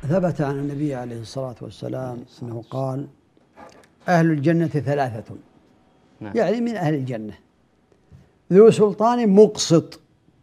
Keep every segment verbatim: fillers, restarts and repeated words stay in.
ثبت عن النبي عليه الصلاة والسلام أنه قال: أهل الجنة ثلاثة، نعم. يعني من أهل الجنة: ذو سلطان مقسط.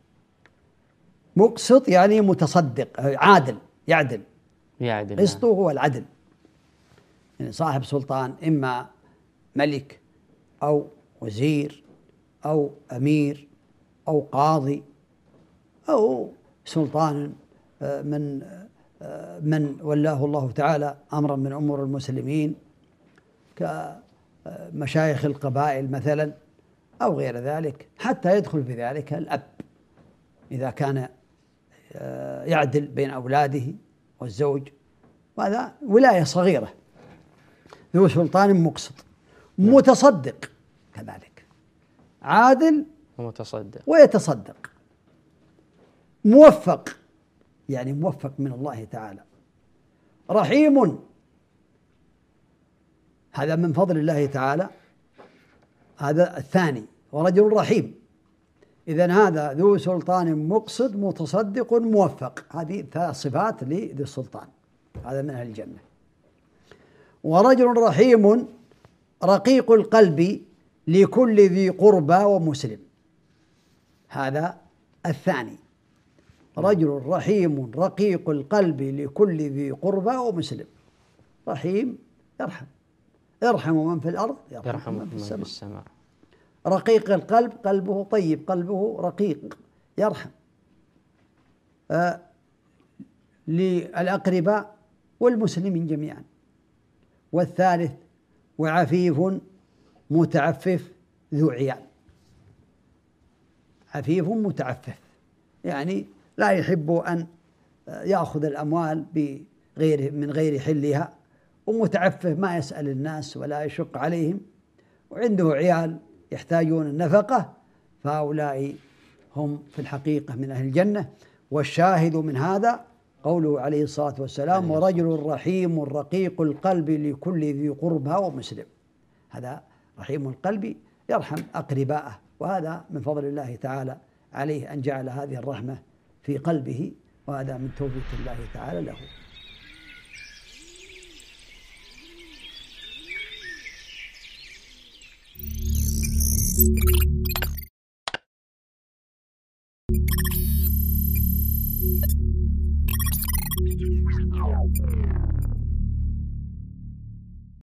مقسط يعني متصدق، عادل، يعدل. يعدل. قسطه هو العدل، يعني صاحب سلطان، إما ملك أو وزير أو أمير أو قاضي أو سلطان من من ولاه الله تعالى أمرا من أمور المسلمين كمشايخ القبائل مثلا أو غير ذلك، حتى يدخل في ذلك الأب إذا كان يعدل بين أولاده والزوج، وهذا ولاية صغيرة. ذو سلطان مقسط، متصدق كذلك، عادل ومتصدق ويتصدق، موفق، يعني موفق من الله تعالى، رحيم، هذا من فضل الله تعالى، هذا الثاني، ورجل رحيم. إذن هذا ذو سلطان مقصد متصدق موفق، هذه ثلاث صفات لذي السلطان، هذا من أهل الجنة. ورجل رحيم رقيق القلب لكل ذي قربى ومسلم، هذا الثاني، رجل رحيم رقيق القلب لكل ذي قربى ومسلم. رحيم يرحم، ارحموا من في الأرض يرحم من في السماء. السماء. رقيق القلب، قلبه طيب، قلبه رقيق، يرحم آه للأقرباء والمسلمين جميعا. والثالث وعفيف متعفف ذو عيال، عفيف متعفف يعني لا يحب أن يأخذ الأموال بغير من غير حلها، ومتعفف ما يسأل الناس ولا يشق عليهم، وعنده عيال يحتاجون النفقة، فهؤلاء هم في الحقيقة من أهل الجنة. والشاهد من هذا قوله عليه الصلاة والسلام: ورجل رحيم رقيق القلب لكل ذي قربى ومسلم. هذا رحيم القلب يرحم أقرباءه، وهذا من فضل الله تعالى عليه أن جعل هذه الرحمة في قلبه، وهذا من توفيق الله تعالى له.